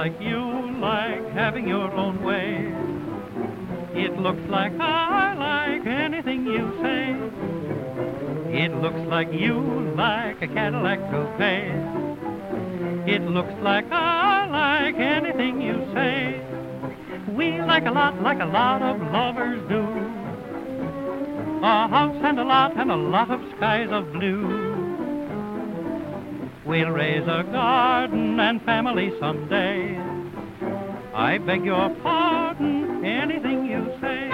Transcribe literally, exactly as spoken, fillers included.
like you like having your own way. It looks like I like anything you say. It looks like you like a Cadillac coupe. It looks like I like anything you say. We like a lot, like a lot of lovers do. A house and a lot and a lot of skies of blue. We'll raise a garden and family someday. I beg your pardon, anything you say.